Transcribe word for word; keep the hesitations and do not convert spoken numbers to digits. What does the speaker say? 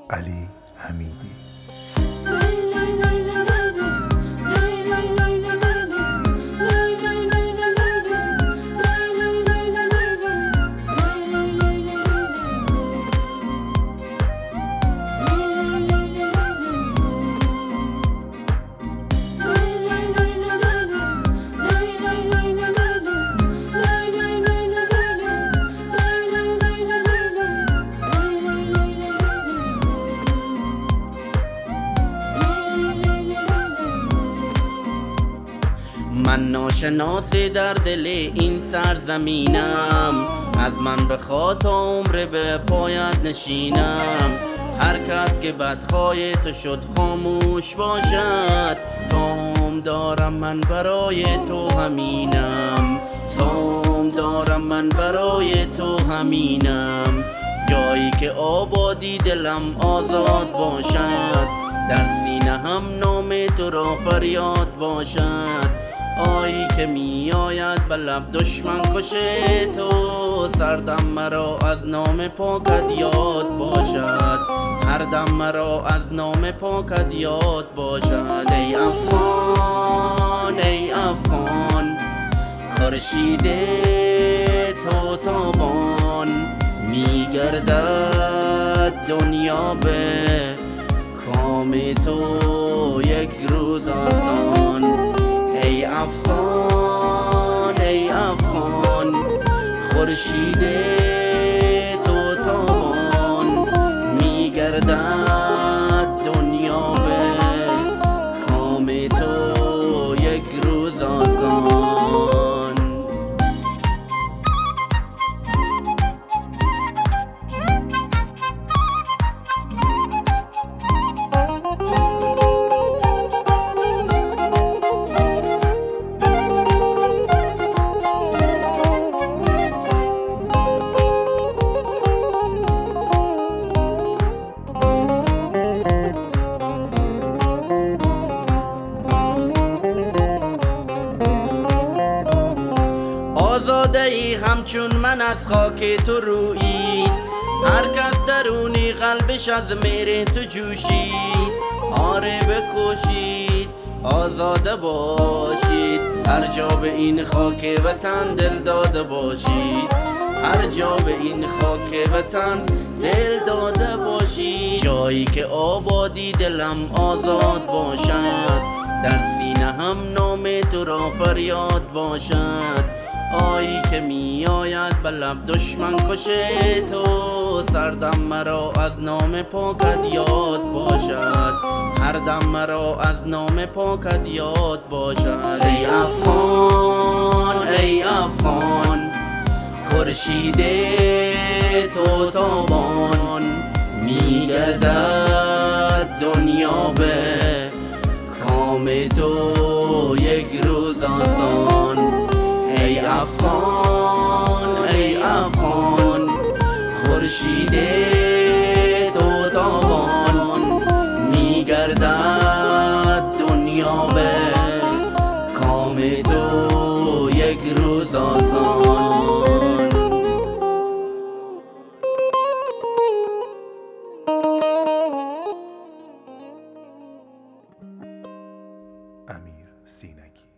علی حمیدی. من ناشناس در دل این سرزمینم، از من بخوا تا عمر به پایت نشینم. هر کس که بدخواه تو شد خاموش باشد، تام دارم من برای تو همینم. تام دارم من برای تو همینم. جایی که آبادی دلم آزاد باشد، در سینه هم نام تو را فریاد باشد. آیی که می آید به لب دشمن کشه تو، سردم مرا از نام پاکت یاد باشد. هر دم مرا از نام پاکت یاد باشد. ای افغان ای افغان، خورشید تو تابان، می گردد دنیا به کام تو یک روز آسان. ای افغان ای افغان، خورشید تو تابان، می گردد دنیا به کام تو یک روز آسان. آزاده ای همچون من از خاک تو رویید، هر کس درونی قلبش از مهر تو جوشید. آره بکوشید آزاده باشید، هر جا به این خاک وطن دل داده باشید. هر جا به این خاک وطن دل داده باشید. جایی که آبادی دلم آزاد باشد، در سینه هم نام تو را فریاد باشد. آیی که می آید به لب دشمن کشه تو، سردم مرا از نام پاکت یاد باشد. هر دم مرا از نام پاکت یاد باشد. ای افغان ای افغان، خورشید تو تابان، می گردد دنیا به کام تو یک روز آسان. ای افغان ای افغان، خورشید تو تابان، می گردد دنیا به کام تو یک روز آسان. امیر سینگی.